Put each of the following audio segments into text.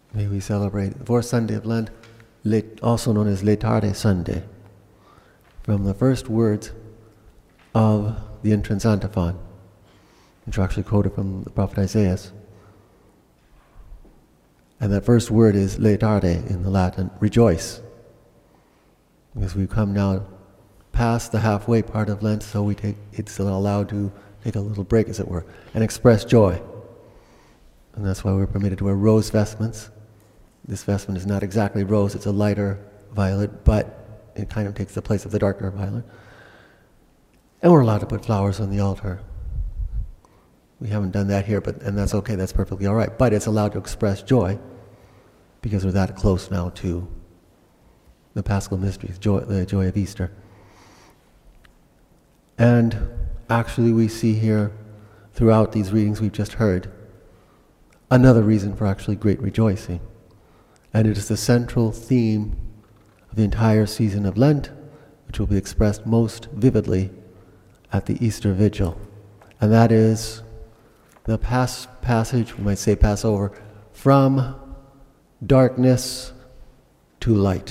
May we celebrate the fourth Sunday of Lent, also known as Laetare Sunday, from the first words of the entrance antiphon, which are actually quoted from the prophet Isaiah. And that first word is laetare in the Latin, rejoice. Because we come now past the halfway part of Lent, so it's allowed to take a little break, as it were, and express joy. And that's why we're permitted to wear rose vestments. This vestment is not exactly rose, it's a lighter violet, but it kind of takes the place of the darker violet. And we're allowed to put flowers on the altar. We haven't done that here, and that's okay, that's perfectly all right. But it's allowed to express joy, because we're that close now to the Paschal mysteries, the joy of Easter. And actually we see here, throughout these readings we've just heard, another reason for actually great rejoicing. And it is the central theme of the entire season of Lent, which will be expressed most vividly at the Easter Vigil. And that is the passage, we might say Passover, from darkness to light.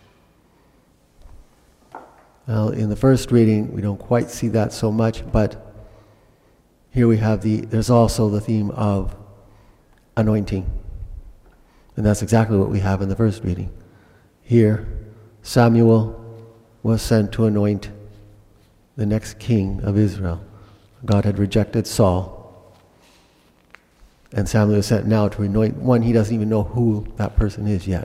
Well, in the first reading, we don't quite see that so much, but here we have there's also the theme of anointing. And that's exactly what we have in the first reading. Here, Samuel was sent to anoint the next king of Israel. God had rejected Saul, and Samuel is sent now to anoint one he doesn't even know who that person is yet.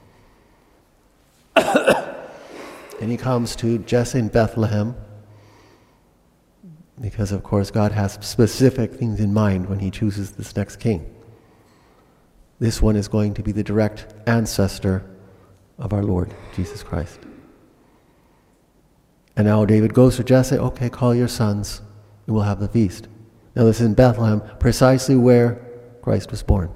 And he comes to Jesse in Bethlehem, because of course God has specific things in mind when he chooses this next king. This one is going to be the direct ancestor of our Lord Jesus Christ. And now David goes to Jesse, okay, call your sons, and we'll have the feast. Now this is in Bethlehem, precisely where Christ was born.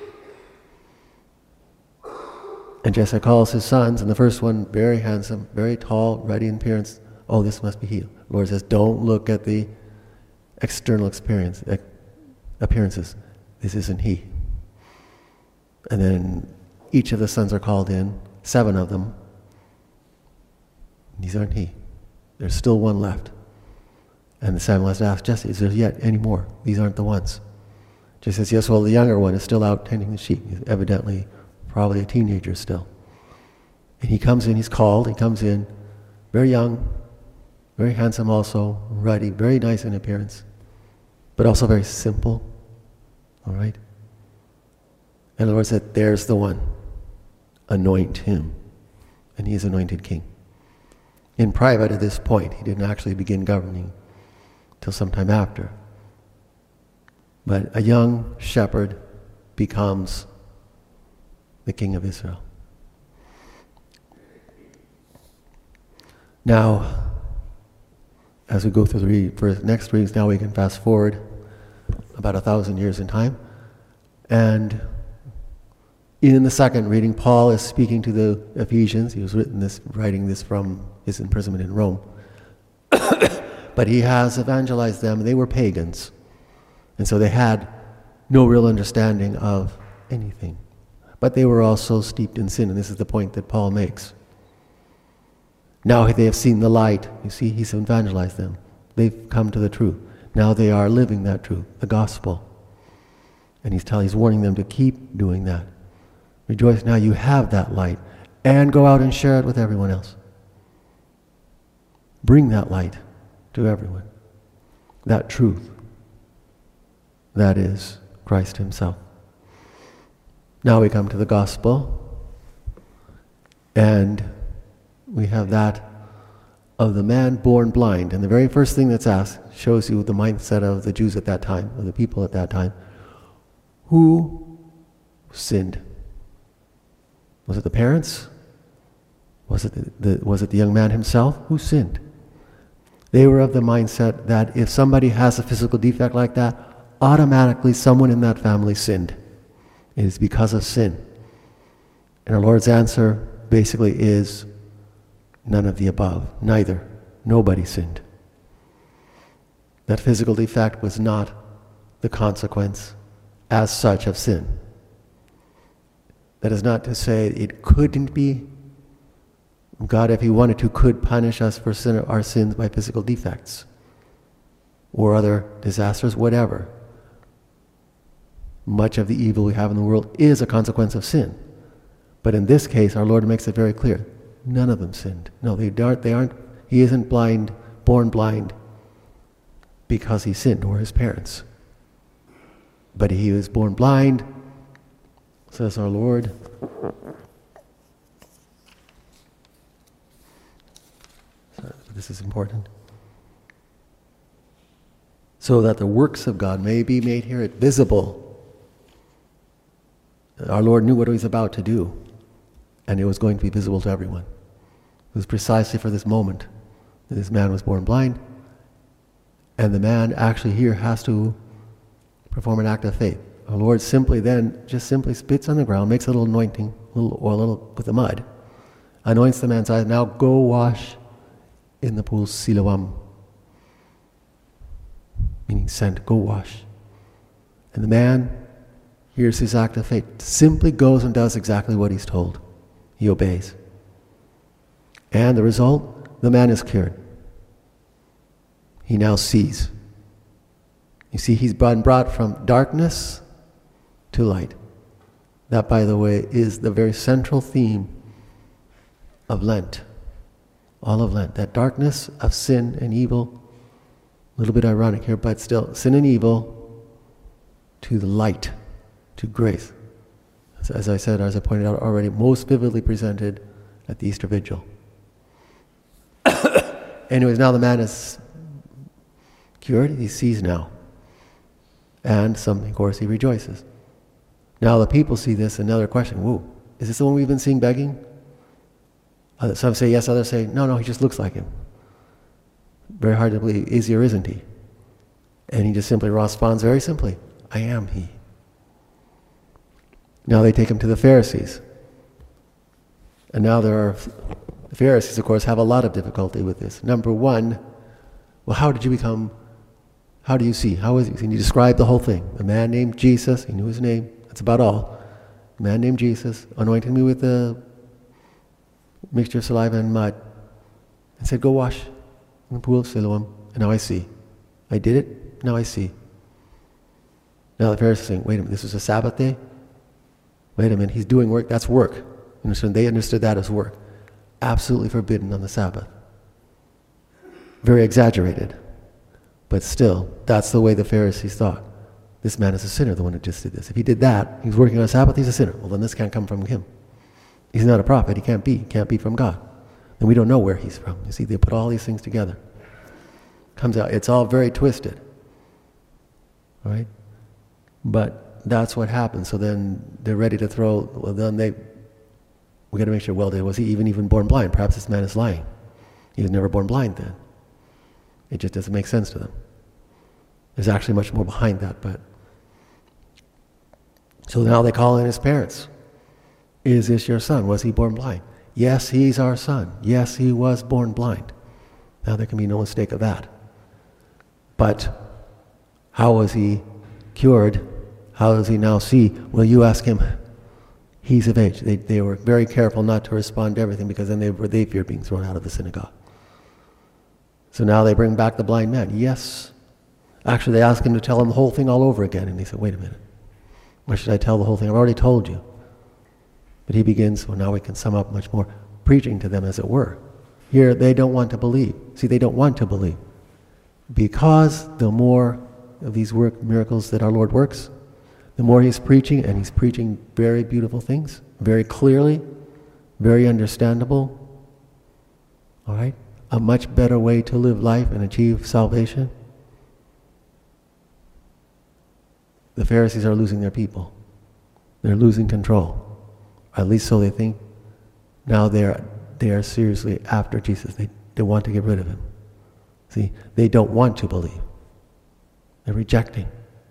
And Jesse calls his sons, and the first one, very handsome, very tall, ruddy in appearance. Oh, this must be he. The Lord says, don't look at the external appearances. This isn't he. And then each of the sons are called in, 7 of them. These aren't he. There's still one left. And Samuel has to ask Jesse, is there yet any more? These aren't the ones. Jesse says, yes, well, the younger one is still out tending the sheep. He's evidently probably a teenager still. And he comes in, he comes in, very young, very handsome also, ruddy, very nice in appearance, but also very simple. All right? And the Lord said, there's the one. Anoint him. And he is anointed king. In private at this point, he didn't actually begin governing till sometime after. But a young shepherd becomes the king of Israel. Now, as we go through the next readings, now we can fast forward about 1,000 years in time. And in the second reading, Paul is speaking to the Ephesians. He was writing this from his imprisonment in Rome. But he has evangelized them. They were pagans. And so they had no real understanding of anything. But they were also steeped in sin, and this is the point that Paul makes. Now they have seen the light. You see, he's evangelized them. They've come to the truth. Now they are living that truth, the gospel. And he's warning them to keep doing that. Rejoice now you have that light, and go out and share it with everyone else. Bring that light to everyone. That truth. That is Christ himself. Now we come to the gospel, and we have that of the man born blind. And the very first thing that's asked shows you the mindset of the Jews at that time, of the people at that time. Who sinned? Was it the parents? Was it the young man himself? Who sinned? They were of the mindset that if somebody has a physical defect like that, automatically someone in that family sinned. It is because of sin. And our Lord's answer basically is none of the above. Neither. Nobody sinned. That physical defect was not the consequence as such of sin. That is not to say it couldn't be. God, if He wanted to, could punish us for our sins by physical defects or other disasters, whatever. Much of the evil we have in the world is a consequence of sin. But in this case, our Lord makes it very clear. None of them sinned. No, they aren't. He isn't blind, born blind, because he sinned, or his parents. But he was born blind, says our Lord. This is important. So that the works of God may be made here visible. Our Lord knew what he was about to do, and it was going to be visible to everyone. It was precisely for this moment that this man was born blind, and the man actually here has to perform an act of faith. Our Lord simply spits on the ground, makes a little anointing, a little oil with the mud, anoints the man's eyes. Now go wash in the pool Siloam, meaning sent, go wash. And the man hears his act of faith, simply goes and does exactly what he's told. He obeys. And the result, the man is cured. He now sees. You see, he's been brought from darkness to light. That, by the way, is the very central theme of Lent. All of Lent. That darkness of sin and evil, a little bit ironic here, but still, sin and evil to the light, to grace. As I said, as I pointed out already, most vividly presented at the Easter Vigil. Anyways, now the man is cured, he sees now. And of course, he rejoices. Now the people see this, another question, whoa, is this the one we've been seeing begging? Some say yes, others say, no, he just looks like him. Very hard to believe, is he or isn't he? And he just simply responds very simply, I am he. Now they take him to the Pharisees. And now the Pharisees, of course, have a lot of difficulty with this. Number one, well, how do you see? How is he? Can you describe the whole thing? A man named Jesus, he knew his name, that's about all. A man named Jesus anointed me with a mixture of saliva and mud and said, go wash in the pool of Siloam, and now I see. I did it, now I see. Now the Pharisees are saying, wait a minute, this was a Sabbath day? Wait a minute, he's doing work, that's work. They understood that as work. Absolutely forbidden on the Sabbath. Very exaggerated. But still, that's the way the Pharisees thought. This man is a sinner, the one who just did this. If he did that, he's working on Sabbath, he's a sinner. Well, then this can't come from him. He's not a prophet, he can't be from God. And we don't know where he's from. You see, they put all these things together. Comes out, it's all very twisted. All right? But that's what happens. So then they're ready to throw, we got to make sure, was he even born blind? Perhaps this man is lying. He was never born blind then. It just doesn't make sense to them. There's actually much more behind that, but... So now they call in his parents. Is this your son? Was he born blind? Yes, he's our son. Yes, he was born blind. Now there can be no mistake of that. But how was he cured? How does he now see? Well, you ask him. He's of age. They were very careful not to respond to everything because then they feared being thrown out of the synagogue. So now they bring back the blind man. Yes. Actually, they ask him to tell them the whole thing all over again. And he said, wait a minute. Why should I tell the whole thing? I've already told you. But he begins, well, now we can sum up much more, preaching to them as it were. Here, they don't want to believe. See, they don't want to believe. Because the more of these miracles that our Lord works, the more he's preaching, and he's preaching very beautiful things, very clearly, very understandable. All right? A much better way to live life and achieve salvation. The Pharisees are losing their people. They're losing control. At least so they think. Now they are seriously after Jesus. They want to get rid of him. See, they don't want to believe. They're rejecting.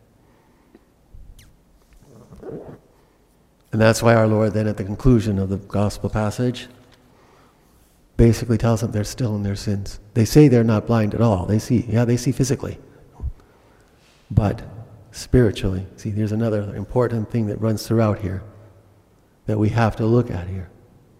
And that's why our Lord then at the conclusion of the gospel passage basically tells them they're still in their sins. They say they're not blind at all. They see physically. But spiritually, see, there's another important thing that runs throughout here. that we have to look at here.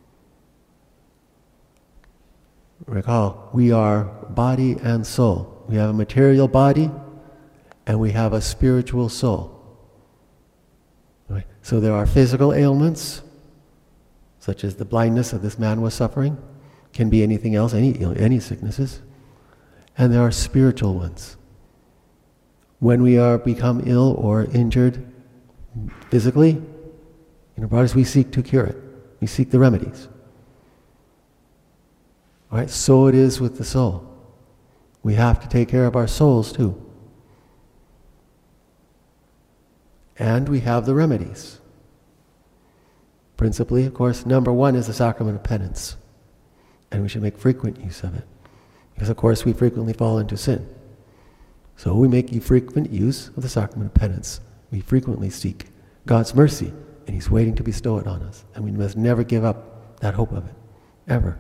Recall, we are body and soul. We have a material body and we have a spiritual soul. Right? So there are physical ailments, such as the blindness that this man was suffering, can be anything else, any sicknesses, and there are spiritual ones. When we become ill or injured physically in our bodies, we seek to cure it. We seek the remedies. All right, so it is with the soul. We have to take care of our souls too. And we have the remedies. Principally, of course, number one is the sacrament of penance. And we should make frequent use of it. Because, of course, we frequently fall into sin. So we make frequent use of the sacrament of penance. We frequently seek God's mercy, and He's waiting to bestow it on us. And we must never give up that hope of it, ever.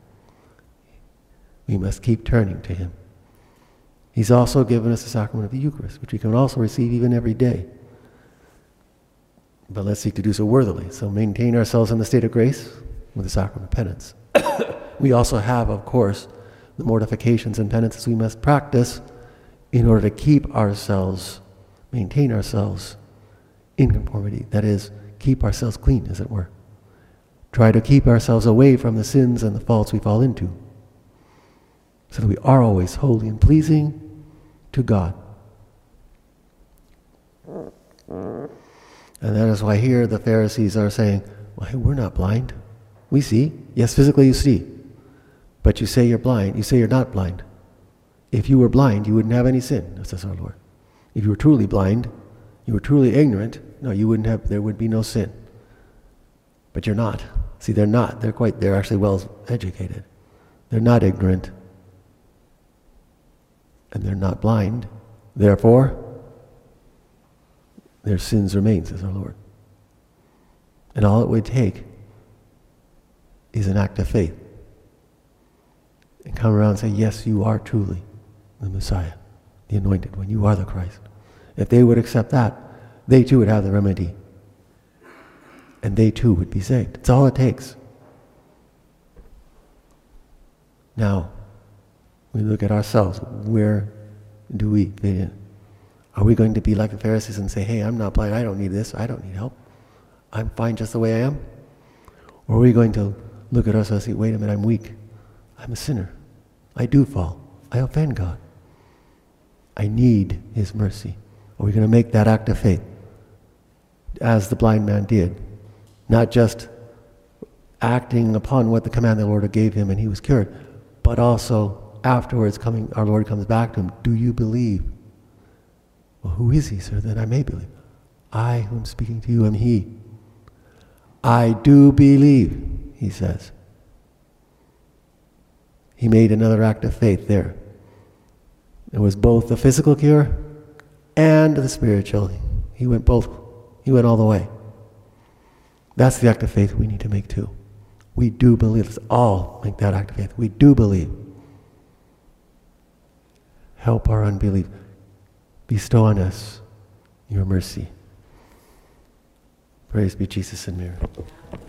We must keep turning to Him. He's also given us the sacrament of the Eucharist, which we can also receive even every day. But let's seek to do so worthily. So maintain ourselves in the state of grace with the sacrament of penance. We also have, of course, the mortifications and penances we must practice in order to keep ourselves, maintain ourselves in conformity. That is, keep ourselves clean, as it were. Try to keep ourselves away from the sins and the faults we fall into, so that we are always holy and pleasing to God. And that is why here the Pharisees are saying, well, hey, we're not blind. We see. Yes, physically you see. But you say you're blind. You say you're not blind. If you were blind, you wouldn't have any sin, says our Lord. If you were truly blind, you were truly ignorant, no, you wouldn't have, there would be no sin. But you're not. See, they're not. They're actually well educated. They're not ignorant. And they're not blind. Therefore, their sins remain, says our Lord. And all it would take is an act of faith. And come around and say, yes, you are truly the Messiah, the Anointed One. You are the Christ. If they would accept that, they too would have the remedy. And they too would be saved. It's all it takes. Now, we look at ourselves. Where do we fit in? Are we going to be like the Pharisees and say, hey, I'm not blind, I don't need this, I don't need help. I'm fine just the way I am? Or are we going to look at ourselves and say, wait a minute, I'm weak. I'm a sinner. I do fall. I offend God. I need His mercy. Are we going to make that act of faith, as the blind man did? Not just acting upon what the command the Lord gave him and he was cured, but also afterwards our Lord comes back to him, do you believe? Well, who is He, sir, that I may believe? I who am speaking to you am He. I do believe, he says. He made another act of faith there. It was both the physical cure and the spiritual. He went all the way. That's the act of faith we need to make too. We do believe. Let's all make that act of faith. We do believe. Help our unbelief. Bestow on us your mercy. Praise be Jesus and Mary.